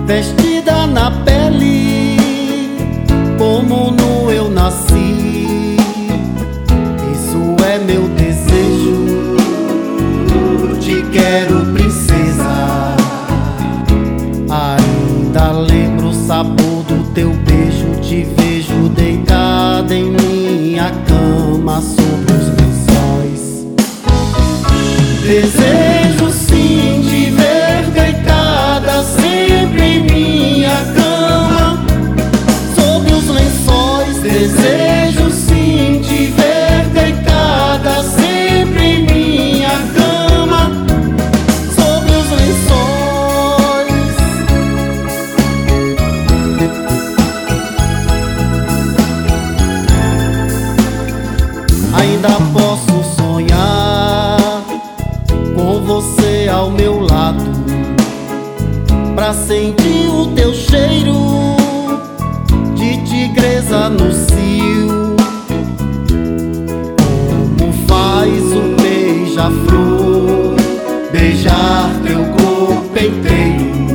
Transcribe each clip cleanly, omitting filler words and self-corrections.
vestida na pele, como no eu nasci. Isso é meu desejo, te quero, princesa. Ainda lembro o sabor do teu beijo, te vejo deitada em minha cama sobre os lençóis. Desejo sim te ver deitada sempre em minha cama sobre os lençóis. Desejo sim te ver deitada sempre em minha cama sobre os lençóis. Ainda posso sonhar com você ao meu lado, pra sentir o teu cheiro de tigresa no cio, como faz o beija-flor beijar teu corpo inteiro,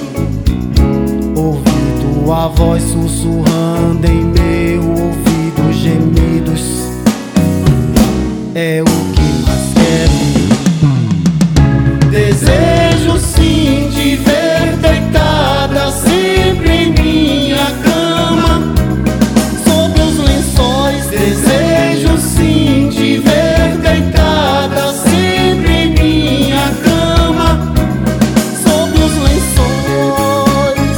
ouvir tua voz sussurrando em meu ouvido gemidos. É o que mais quero. Desejo sim te ver deitada sempre em minha cama sobre os lençóis. Desejo sim te ver deitada sempre em minha cama sobre os lençóis.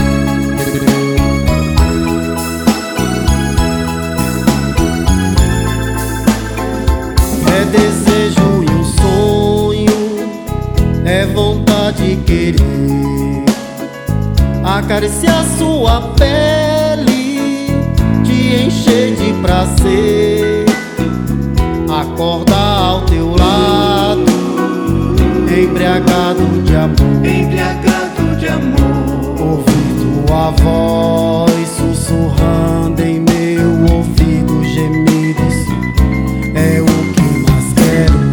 É desejo e um sonho, é vontade de querer acariciar sua pele, te encher de prazer, acordar ao teu lado, embriagado de amor, ouvir tua voz sussurrando em meu ouvido gemidos. É o que mais quero.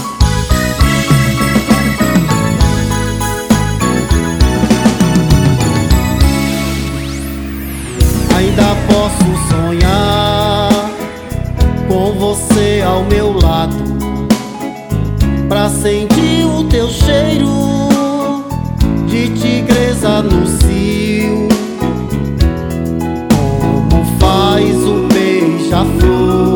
Ainda posso sonhar com você ao meu lado, pra sentir o teu cheiro de tigresa no cio, como faz o beija-flor